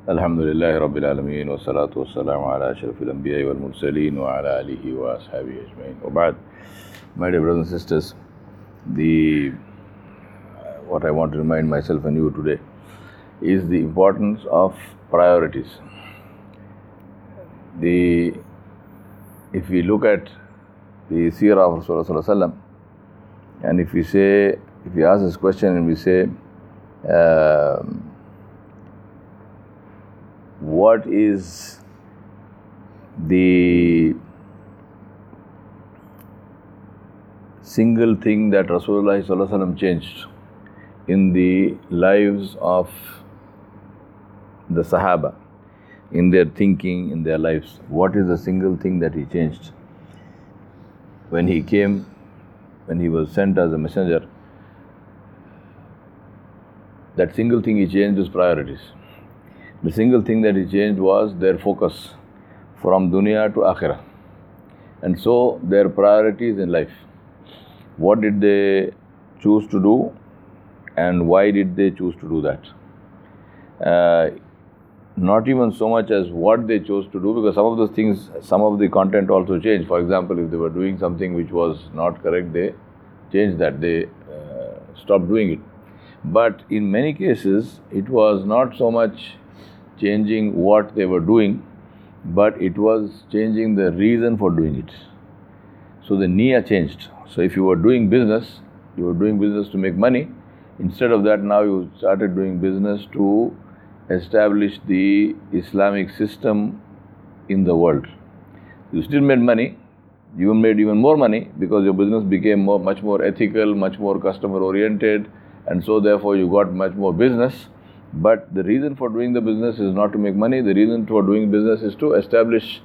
Alhamdulillah Rabbil Alameen wa salatu wa salamu ala ashrafil anbiya wal mursaleen wa ala alihi wa ashabihi ajma'in. Wa ba'd. My dear brothers and sisters, what I want to remind myself and you today is the importance of priorities. If we look at the seerah of Rasulullah Sallallahu Alaihi Wasallam, and if we ask this question and we say, what is the single thing that Rasulullah Sallallahu Alaihi Wasallam changed in the lives of the Sahaba, in their thinking, in their lives? What is the single thing that he changed? When he came, when he was sent as a messenger, that single thing he changed was priorities. The single thing that he changed was their focus from dunya to akhirah. And so their priorities in life. What did they choose to do and why did they choose to do that? Not even so much as what they chose to do, because some of those things, some of the content also changed. For example, if they were doing something which was not correct, they changed that, they stopped doing it. But in many cases, it was not so much changing what they were doing, but it was changing the reason for doing it. So the niyyah changed. So if you were doing business, you were doing business to make money. Instead of that, now you started doing business to establish the Islamic system in the world. You still made money, you made even more money because your business became much more ethical, much more customer oriented, and so therefore you got much more business. But the reason for doing the business is not to make money. The reason for doing business is to establish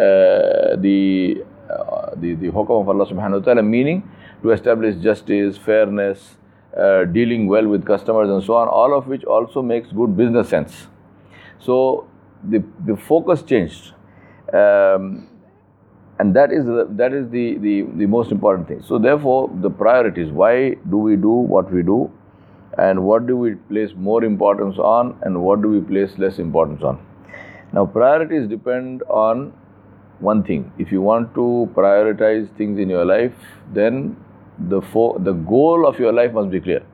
the hukam of Allah subhanahu wa ta'ala, meaning to establish justice, fairness, dealing well with customers and so on, all of which also makes good business sense. So the focus changed, and that is the most important thing. So therefore the priorities, why do we do what we do, and what do we place more importance on and what do we place less importance on? Now priorities depend on one thing. If you want to prioritize things in your life, then the goal of your life must be clear.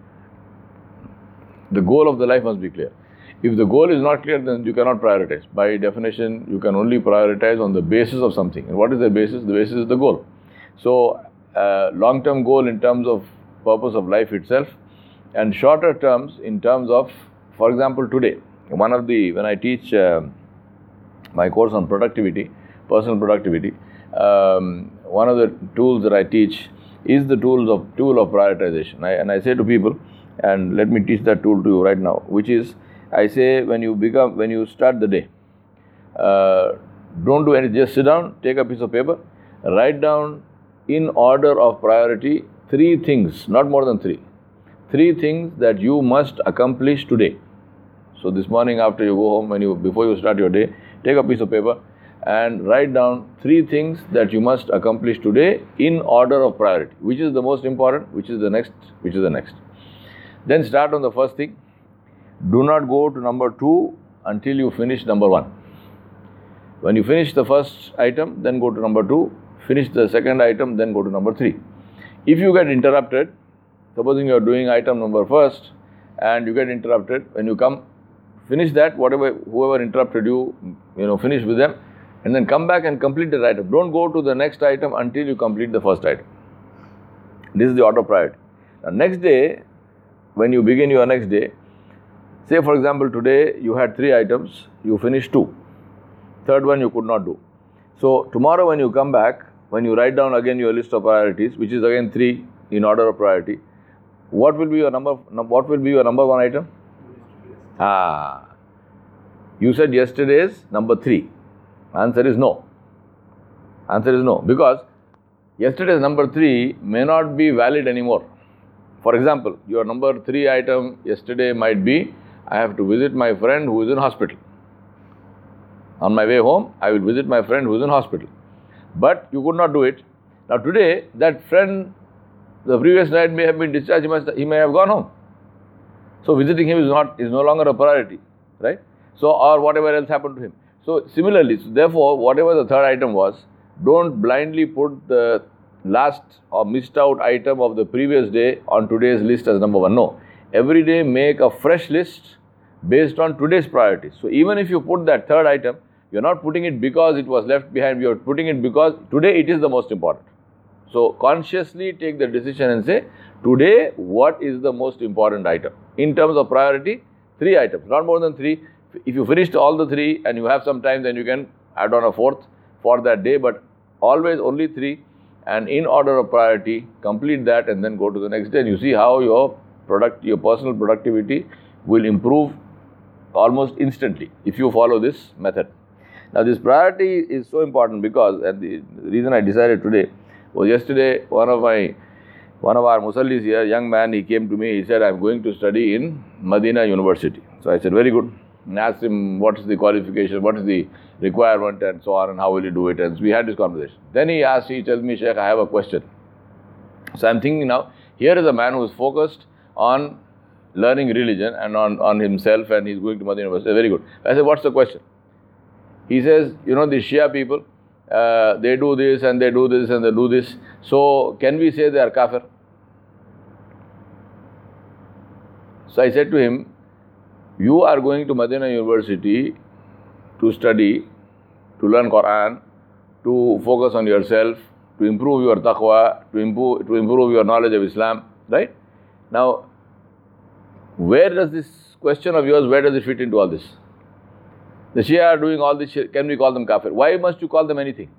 The goal of the life must be clear. If the goal is not clear, then you cannot prioritize. By definition, you can only prioritize on the basis of something. And what is the basis? The basis is the goal. So long-term goal in terms of purpose of life itself, and shorter terms in terms of, for example, today, when I teach my course on productivity, personal productivity, one of the tools that I teach is the tool of prioritization. I say to people, and let me teach that tool to you right now, which is, I say, when you start the day, don't do anything, just sit down, take a piece of paper, write down in order of priority 3 things, not more than 3 things that you must accomplish today. So this morning after you go home, before you start your day, take a piece of paper and write down 3 things that you must accomplish today in order of priority. Which is the most important, which is the next, which is the next. Then start on the first thing. Do not go to number 2 until you finish number 1. When you finish the first item, then go to number 2. Finish the second item, then go to number 3. If you get interrupted, supposing you are doing item number first and you get interrupted, when you come, finish that, whoever interrupted you, finish with them, and then come back and complete the item. Don't go to the next item until you complete the first item. This is the order of priority. Now next day, when you begin your next day, say for example today you had 3 items, you finished 2. Third one you could not do. So tomorrow when you come back, when you write down again your list of priorities, which is again 3 in order of priority, what will be your number 1 item? You said yesterday's number 3. Answer is no. Because yesterday's number 3 may not be valid anymore. For example, your number 3 item yesterday might be, I have to visit my friend who is in hospital. On my way home, I will visit my friend who is in hospital. But you could not do it. Now today, that friend, the previous night may have been discharged, he may have gone home. So visiting him is no longer a priority, right? So, or whatever else happened to him. So, similarly, so therefore, whatever the third item was, don't blindly put the last or missed out item of the previous day on today's list as number one. No. Every day make a fresh list based on today's priorities. So, even if you put that third item, you are not putting it because it was left behind, you are putting it because today it is the most important. So, consciously take the decision and say, today what is the most important item? In terms of priority, 3 items, not more than 3. If you finished all the 3 and you have some time, then you can add on a 4th for that day, but always only 3, and in order of priority, complete that and then go to the next day, and you see how your personal productivity will improve almost instantly if you follow this method. Now, this priority is so important because, and the reason I decided today was yesterday, one of our musallis here, young man, he came to me, he said, I'm going to study in Medina University. So I said, very good. And asked him, what is the qualification, what is the requirement and so on, and how will you do it, and so we had this conversation. Then he tells me, Sheikh, I have a question. So I'm thinking now, here is a man who is focused on learning religion and on himself, and he's going to Medina University. Very good. I said, what's the question? He says, the Shia people, they do this and they do this and they do this. So, can we say they are kafir? So, I said to him, you are going to Medina University to study, to learn Quran, to focus on yourself, to improve your taqwa, to improve your knowledge of Islam, right? Now, where does this question of yours, where does it fit into all this? The Shia are doing all this, can we call them kafir? Why must you call them anything?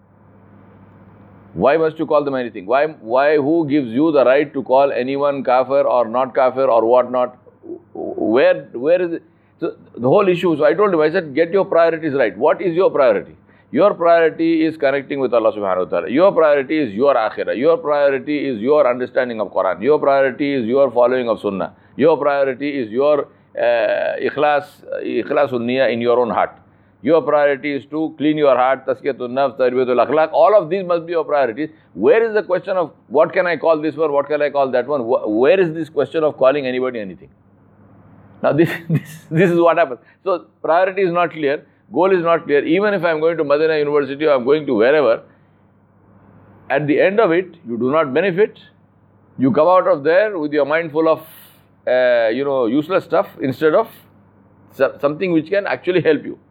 Why must you call them anything? Why, who gives you the right to call anyone kafir or not kafir or what not? Where is it? So, the whole issue, so I told him, I said, get your priorities right. What is your priority? Your priority is connecting with Allah subhanahu wa ta'ala. Your priority is your akhirah. Your priority is your understanding of Quran. Your priority is your following of sunnah. Your priority is your ikhlasul niyyah in your own heart. Your priority is to clean your heart, tazkiyatun nafs, tarbiyatul akhlaq. All of these must be your priorities. Where is the question of what can I call this one, what can I call that one? Where is this question of calling anybody anything? Now this is what happens. So priority is not clear, goal is not clear. Even if I am going to Medina University or I am going to wherever, at the end of it, you do not benefit. You come out of there with your mind full of useless stuff instead of something which can actually help you.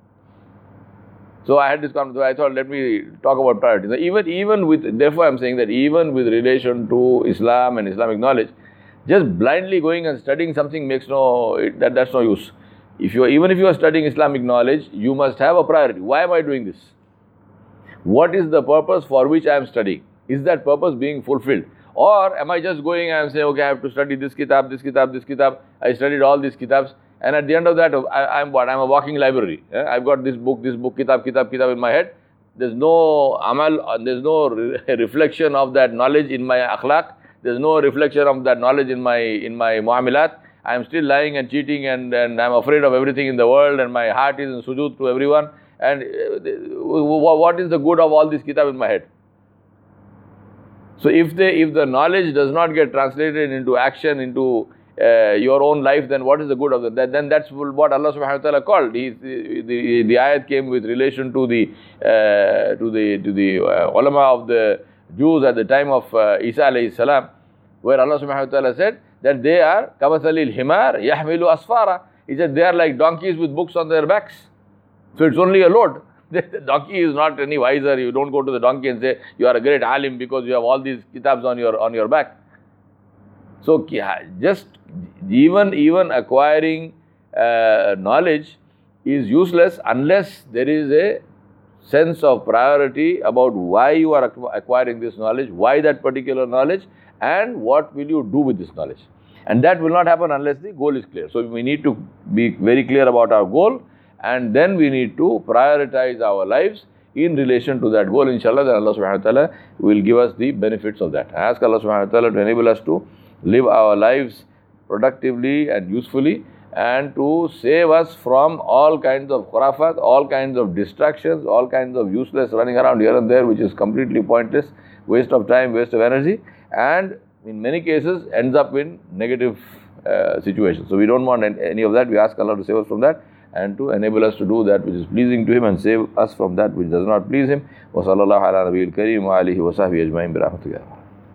So I had this conversation. I thought, let me talk about priorities. Even with, therefore I am saying that even with relation to Islam and Islamic knowledge, just blindly going and studying something makes that's no use. Even if you are studying Islamic knowledge, you must have a priority. Why am I doing this? What is the purpose for which I am studying? Is that purpose being fulfilled? Or am I just going and saying, okay, I have to study this kitab, this kitab, this kitab. I studied all these kitabs, and at the end of that, I'm what? I'm a walking library. I've got this book, kitab in my head. There's no amal, there's no reflection of that knowledge in my akhlaq. There's no reflection of that knowledge in my muamilat. I'm still lying and cheating, and I'm afraid of everything in the world, and my heart is in sujood to everyone. And what is the good of all this kitab in my head? So if the knowledge does not get translated into action, into your own life, then what is the good of that? Then that's what Allah subhanahu wa ta'ala called. The ayat came with relation to the ulama of the Jews at the time of Isa alayhi salam, where Allah subhanahu wa ta'ala said that they are kamathalil himar yahmilu asfara. He said they are like donkeys with books on their backs. So it's only a load. The donkey is not any wiser. You don't go to the donkey and say you are a great alim because you have all these kitabs on your back. So just even acquiring knowledge is useless unless there is a sense of priority about why you are acquiring this knowledge, why that particular knowledge, and what will you do with this knowledge. And that will not happen unless the goal is clear. So we need to be very clear about our goal, and then we need to prioritize our lives in relation to that goal. Inshallah, then Allah subhanahu wa ta'ala will give us the benefits of that. I ask Allah subhanahu wa ta'ala to enable us to live our lives productively and usefully, and to save us from all kinds of khurafat, all kinds of distractions, all kinds of useless running around here and there, which is completely pointless, waste of time, waste of energy, and in many cases ends up in negative situations. So we don't want any of that. We ask Allah to save us from that. and to enable us to do that which is pleasing to Him and save us from that which does not please Him. Wa sallallahu ala nabiyil kareem wa alihi wa sahbihi ajma'in bi rahmatika.